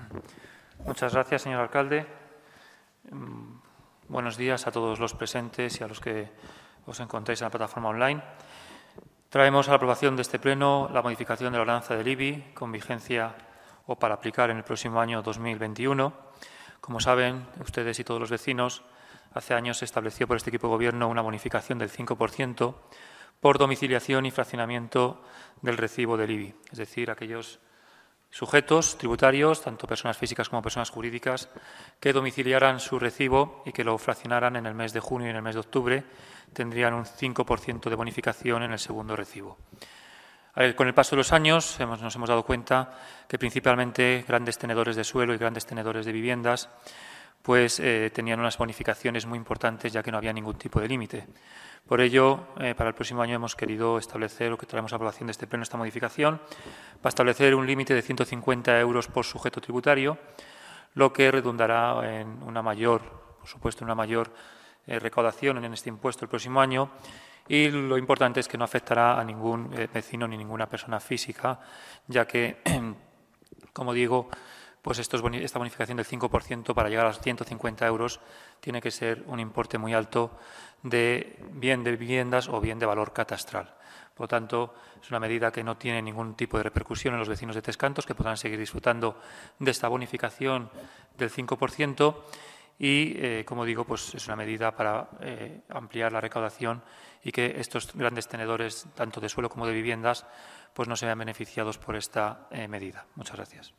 Muchas gracias, señor alcalde. Buenos días a todos los presentes y a los que os encontráis en la plataforma online. Traemos a la aprobación de este Pleno la modificación de la ordenanza del IBI con vigencia o para aplicar en el próximo año 2021. Como saben ustedes y todos los vecinos, hace años se estableció por este equipo de Gobierno una bonificación del 5% por domiciliación y fraccionamiento del recibo del IBI, es decir, aquellos sujetos tributarios, tanto personas físicas como personas jurídicas, que domiciliaran su recibo y que lo fraccionaran en el mes de junio y en el mes de octubre, tendrían un 5% de bonificación en el segundo recibo. Con el paso de los años nos hemos dado cuenta que principalmente grandes tenedores de suelo y grandes tenedores de viviendas tenían unas bonificaciones muy importantes, ya que no había ningún tipo de límite. Por ello, para el próximo año hemos querido establecer, o que traemos a aprobación de este Pleno, esta modificación, para establecer un límite de 150 euros por sujeto tributario, lo que redundará en una mayor, por supuesto, una mayor recaudación en este impuesto el próximo año. Y lo importante es que no afectará a ningún vecino ni ninguna persona física, ya que, como digo, esta bonificación del 5% para llegar a los 150 euros tiene que ser un importe muy alto de bien de viviendas o bien de valor catastral. Por lo tanto, es una medida que no tiene ningún tipo de repercusión en los vecinos de Tres Cantos, que podrán seguir disfrutando de esta bonificación del 5% y, como digo, es una medida para ampliar la recaudación y que estos grandes tenedores, tanto de suelo como de viviendas, no se vean beneficiados por esta medida. Muchas gracias.